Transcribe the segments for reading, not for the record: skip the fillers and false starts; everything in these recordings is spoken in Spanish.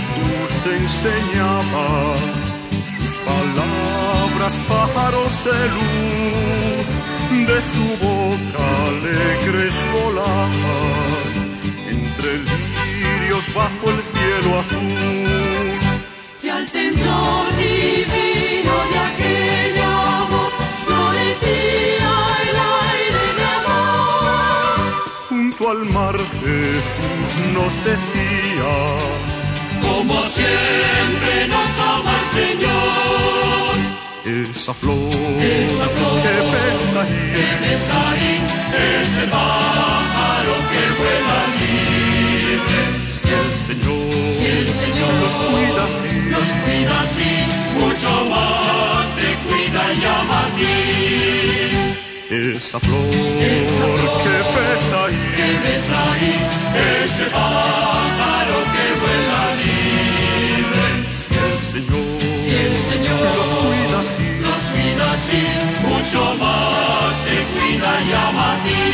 Jesús enseñaba, sus palabras pájaros de luz, de su boca alegres volaban, entre lirios bajo el cielo azul. Y al temblor divino de aquella voz florecía el aire de amor. Junto al mar Jesús nos decía: como siempre nos ama el Señor. Esa flor que besa ahí, ese pájaro que vuela libre. Si el Señor los cuida así, mucho más te cuida y ama a ti. Esa flor que besa ahí, ese pájaro que vuela libre. Si el Señor los cuida así, mucho más te cuida y ama a ti.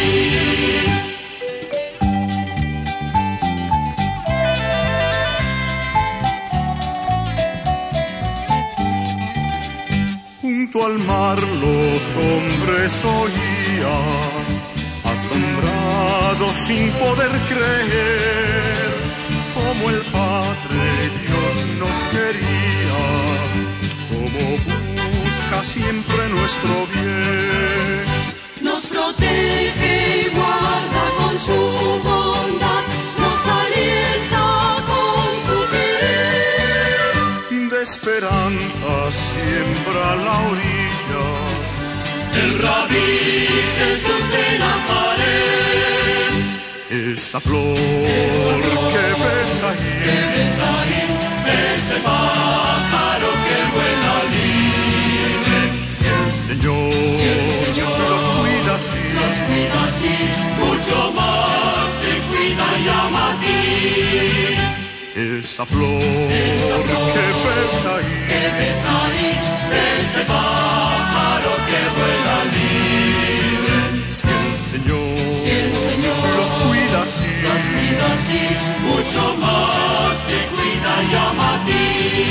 Junto al mar los hombres oían, asombrados sin poder creer, como el Padre Dios nos quería, como busca siempre nuestro bien. Nos protege y guarda con su bondad, nos alienta con su querer. De esperanza siembra la orilla, el Rabí Jesús de Nazaret. esa flor que besa ahí, ese pájaro que vuela libre. Si el Señor los cuida así, mucho más te cuida y ama a ti. Esa flor que besa ahí, ese pájaro que vuela libre. Si el Señor los cuida así, mucho más te cuida y ama a ti.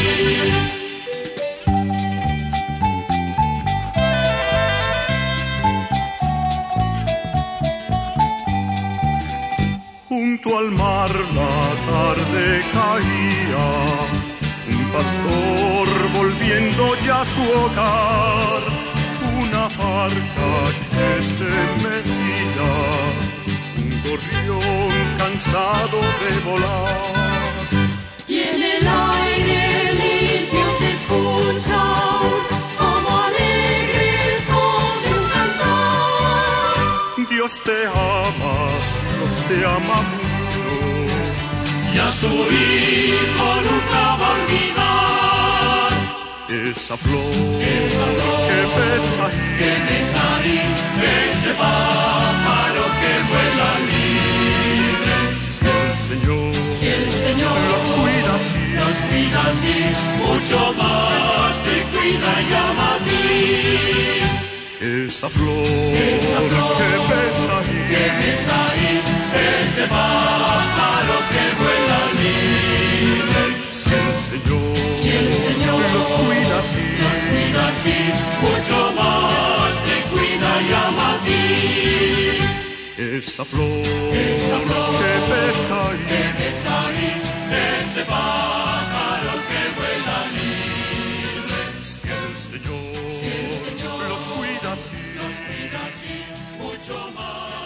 Junto al mar la tarde caía, un pastor volviendo ya a su hogar, una barca que se metía, un gorrión cansado de volar. Y en el aire limpio se escucha como alegre son de un cantar. Dios te ama mucho, y a su hijo nunca va a olvidar. esa flor que besa ahí, ese pájaro que vuela libre. Si el Señor los cuida así, mucho más te cuida y ama a ti. esa flor que besa ahí, ese pájaro que vuela libre. Si el Señor los cuida así, mucho más te cuida y ama a ti. esa flor que besa ahí, ese pájaro que vuela libre. Si el Señor los cuida así, mucho más.